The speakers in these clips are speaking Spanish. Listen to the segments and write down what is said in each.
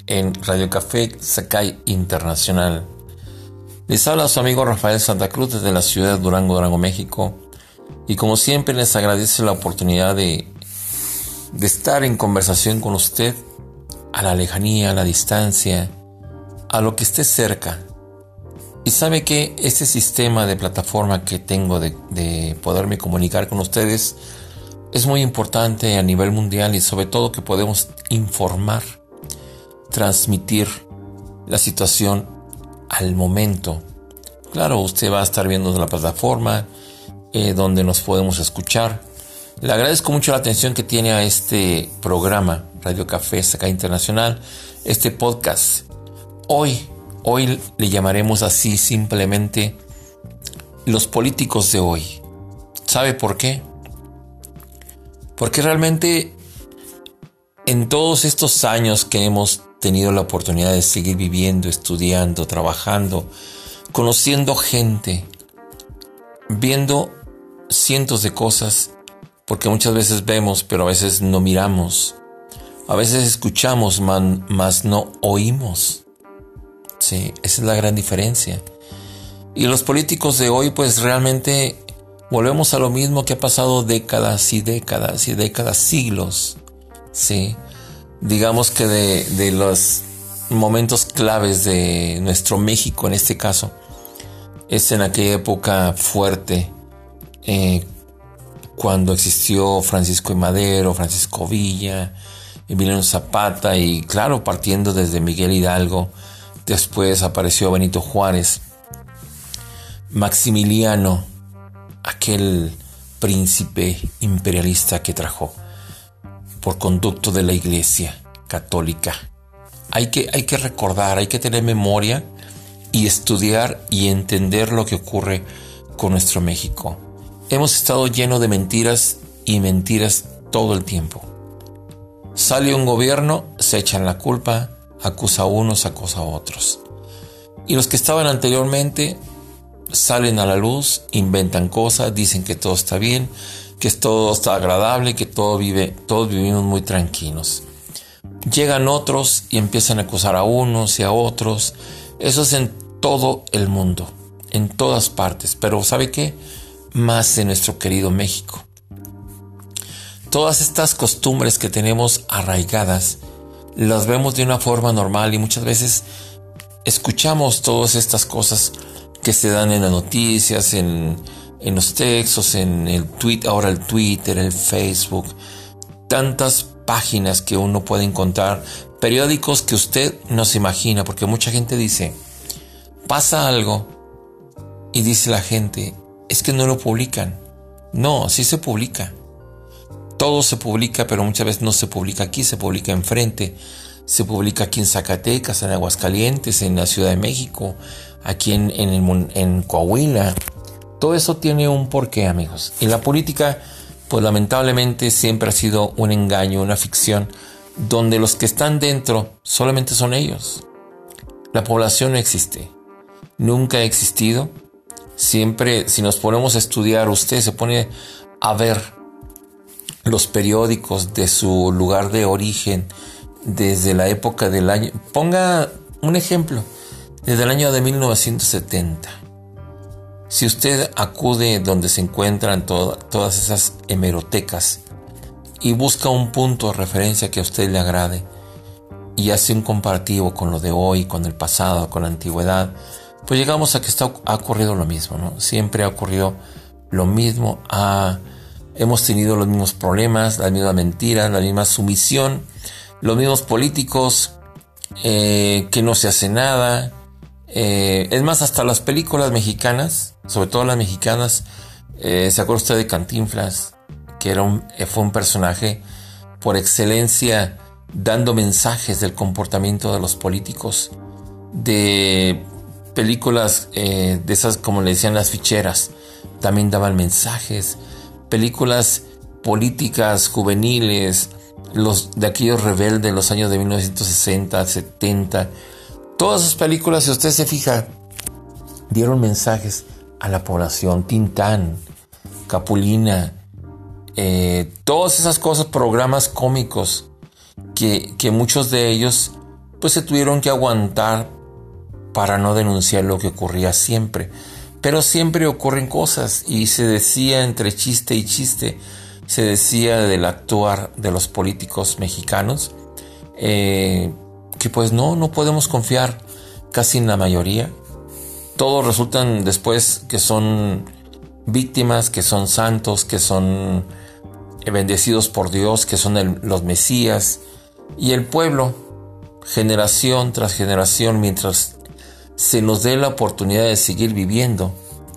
en Radio Café Sakai Internacional. Les habla su amigo Rafael Santa Cruz desde la ciudad de Durango, México. Y como siempre les agradezco la oportunidad de estar en conversación con usted a la lejanía, a la distancia, a lo que esté cerca. Y sabe que este sistema de plataforma que tengo de poderme comunicar con ustedes es muy importante a nivel mundial y sobre todo que podemos informar, transmitir la situación al momento. Claro, usted va a estar viendo la plataforma donde nos podemos escuchar. Le agradezco mucho la atención que tiene a este programa Radio Café Sakai Internacional, este podcast. Hoy le llamaremos así simplemente los políticos de hoy. ¿Sabe por qué? Porque realmente en todos estos años que hemos tenido la oportunidad de seguir viviendo, estudiando, trabajando, conociendo gente, viendo cientos de cosas, porque muchas veces vemos, pero a veces no miramos, a veces escuchamos, mas no oímos. Sí, esa es la gran diferencia. Y los políticos de hoy, pues realmente volvemos a lo mismo que ha pasado décadas y décadas y décadas, siglos. Sí, digamos que de los momentos claves de nuestro México en este caso, es en aquella época fuerte, cuando existió Francisco I. Madero, Francisco Villa, Emiliano Zapata y claro, partiendo desde Miguel Hidalgo. Después apareció Benito Juárez, Maximiliano, aquel príncipe imperialista que trajo por conducto de la Iglesia Católica. Hay que recordar, hay que tener memoria y estudiar y entender lo que ocurre con nuestro México. Hemos estado llenos de mentiras y mentiras todo el tiempo. Sale un gobierno, se echan la culpa, acusa a unos, acusa a otros. Y los que estaban anteriormente salen a la luz, inventan cosas, dicen que todo está bien, que todo está agradable, que todos vivimos muy tranquilos. Llegan otros y empiezan a acusar a unos y a otros. Eso es en todo el mundo, en todas partes. Pero ¿sabe qué? Más en nuestro querido México. Todas estas costumbres que tenemos arraigadas las vemos de una forma normal y muchas veces escuchamos todas estas cosas que se dan en las noticias, en los textos, en el tweet, ahora el Twitter, el Facebook, tantas páginas que uno puede encontrar, periódicos que usted no se imagina, porque mucha gente dice, pasa algo y dice la gente, es que no lo publican. No, sí se publica. Todo se publica, pero muchas veces no se publica aquí, se publica enfrente. Se publica aquí en Zacatecas, en Aguascalientes, en la Ciudad de México, aquí en Coahuila. Todo eso tiene un porqué, amigos. Y la política, pues lamentablemente siempre ha sido un engaño, una ficción, donde los que están dentro solamente son ellos. La población no existe. Nunca ha existido. Siempre, si nos ponemos a estudiar, usted se pone a ver los periódicos de su lugar de origen desde la época del año. Ponga un ejemplo, desde el año de 1970. Si usted acude donde se encuentran todas esas hemerotecas y busca un punto de referencia que a usted le agrade y hace un comparativo con lo de hoy, con el pasado, con la antigüedad, pues llegamos a que ha ocurrido lo mismo, ¿no? Siempre ha ocurrido lo mismo. Hemos tenido los mismos problemas, las mismas mentiras, la misma sumisión, los mismos políticos que no se hace nada. Es más, hasta las películas mexicanas, sobre todo las mexicanas, ¿se acuerda usted de Cantinflas? Que fue un personaje por excelencia dando mensajes del comportamiento de los políticos, de películas de esas como le decían las ficheras, también daban mensajes, películas políticas juveniles, los de aquellos rebeldes de los años de 1960, 70, todas esas películas, si usted se fija, dieron mensajes a la población. Tintán, Capulina, todas esas cosas, programas cómicos que muchos de ellos pues se tuvieron que aguantar para no denunciar lo que ocurría siempre. Pero siempre ocurren cosas, y se decía entre chiste y chiste, se decía del actuar de los políticos mexicanos, que pues no podemos confiar casi en la mayoría. Todos resultan después que son víctimas, que son santos, que son bendecidos por Dios, que son los Mesías. Y el pueblo, generación tras generación, mientras se nos dé la oportunidad de seguir viviendo,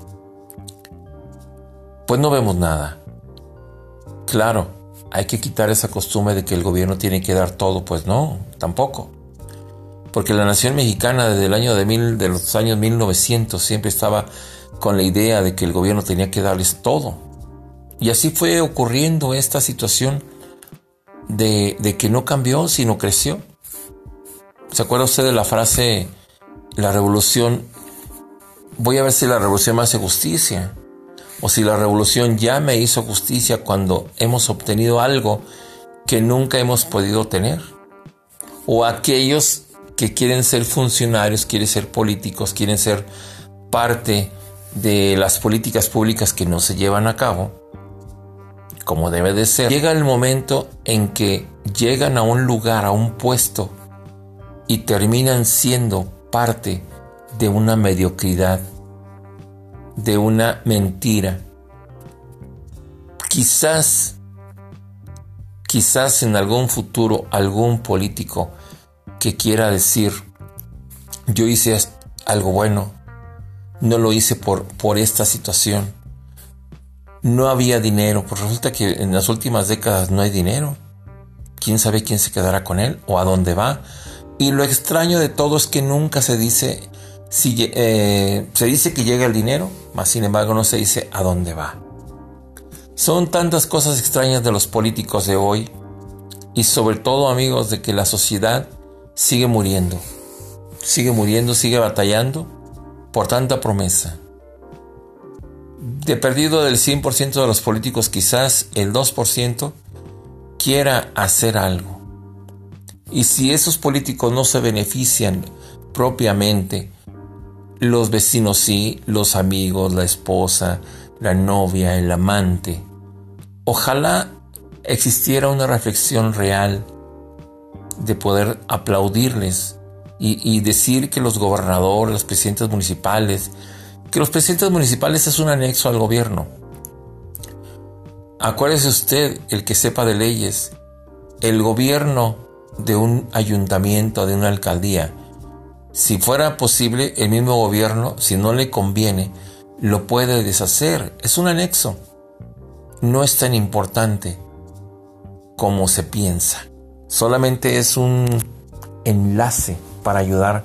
pues no vemos nada. Claro, hay que quitar esa costumbre de que el gobierno tiene que dar todo. Pues no, tampoco. Porque la nación mexicana desde el año de los años 1900 siempre estaba con la idea de que el gobierno tenía que darles todo. Y así fue ocurriendo esta situación de que no cambió, sino creció. ¿Se acuerda usted de la frase, la revolución, voy a ver si la revolución me hace justicia? O si la revolución ya me hizo justicia cuando hemos obtenido algo que nunca hemos podido tener. O aquellos que quieren ser funcionarios, quieren ser políticos, quieren ser parte de las políticas públicas que no se llevan a cabo, como debe de ser. Llega el momento en que llegan a un lugar, a un puesto, y terminan siendo parte de una mediocridad, de una mentira. Quizás en algún futuro algún político que quiera decir, yo hice algo bueno, no lo hice por esta situación, no había dinero, pues resulta que en las últimas décadas no hay dinero. ¿Quién sabe quién se quedará con él o a dónde va? Y lo extraño de todo es que nunca se dice, se dice que llega el dinero, mas sin embargo no se dice a dónde va. Son tantas cosas extrañas de los políticos de hoy, y sobre todo, amigos, de que la sociedad sigue muriendo, sigue batallando por tanta promesa. De perdido del 100% de los políticos, quizás el 2% quiera hacer algo. Y si esos políticos no se benefician propiamente, los vecinos sí, los amigos, la esposa, la novia, el amante. Ojalá existiera una reflexión real de poder aplaudirles y decir que los gobernadores, los presidentes municipales, que los presidentes municipales es un anexo al gobierno. Acuérdese usted, el que sepa de leyes, el gobierno de un ayuntamiento, de una alcaldía, si fuera posible, el mismo gobierno, si no le conviene, lo puede deshacer. Es un anexo. No es tan importante como se piensa. Solamente es un enlace para ayudar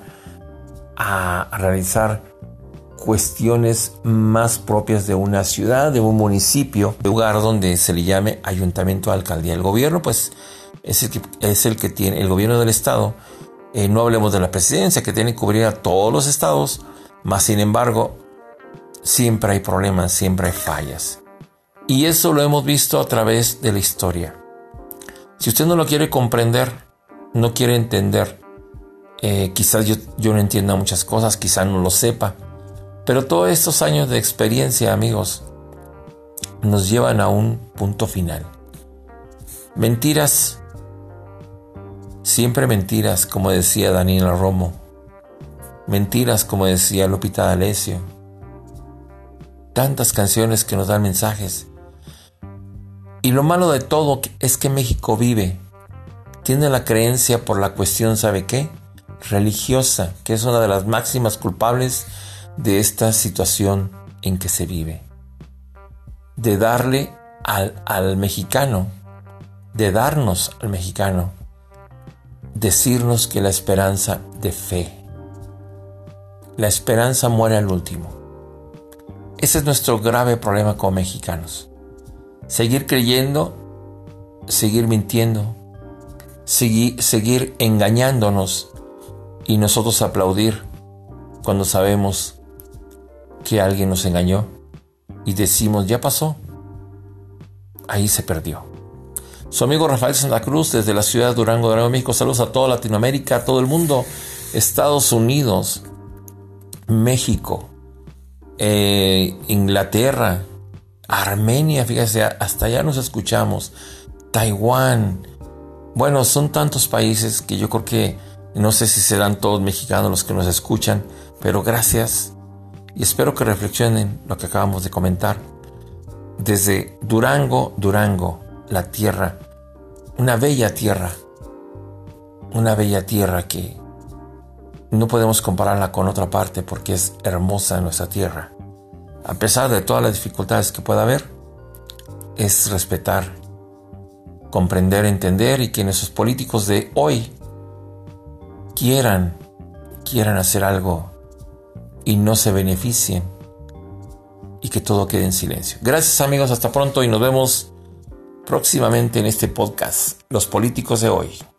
a realizar cuestiones más propias de una ciudad, de un municipio, de un lugar donde se le llame ayuntamiento o alcaldía. El gobierno, pues, es el que tiene, el gobierno del estado. No hablemos de la presidencia, que tiene que cubrir a todos los estados, mas sin embargo, siempre hay problemas, siempre hay fallas. Y eso lo hemos visto a través de la historia. Si usted no lo quiere comprender, no quiere entender, quizás yo no entienda muchas cosas, quizás no lo sepa, pero todos estos años de experiencia, amigos, nos llevan a un punto final. Mentiras, siempre mentiras, como decía Daniela Romo. Mentiras, como decía Lupita D'Alessio. Tantas canciones que nos dan mensajes. Y lo malo de todo es que México tiene la creencia por la cuestión, ¿sabe qué? Religiosa, que es una de las máximas culpables de esta situación en que se vive. De darle al mexicano, de darnos al mexicano, decirnos que la esperanza de fe, la esperanza muere al último. Ese es nuestro grave problema como mexicanos. Seguir creyendo, seguir mintiendo, seguir engañándonos y nosotros aplaudir cuando sabemos que alguien nos engañó y decimos, ya pasó, ahí se perdió. Su amigo Rafael Santa Cruz desde la ciudad de Durango, México. Saludos a toda Latinoamérica, a todo el mundo, Estados Unidos, México, Inglaterra, Armenia, fíjese, hasta allá nos escuchamos, Taiwán. Bueno, son tantos países que yo creo que no sé si serán todos mexicanos los que nos escuchan, pero gracias y espero que reflexionen lo que acabamos de comentar. Desde Durango, la tierra, una bella tierra que no podemos compararla con otra parte porque es hermosa nuestra tierra. A pesar de todas las dificultades que pueda haber, es respetar, comprender, entender, y que nuestros políticos de hoy quieran hacer algo y no se beneficien y que todo quede en silencio. Gracias amigos, hasta pronto y nos vemos próximamente en este podcast, Los Políticos de Hoy.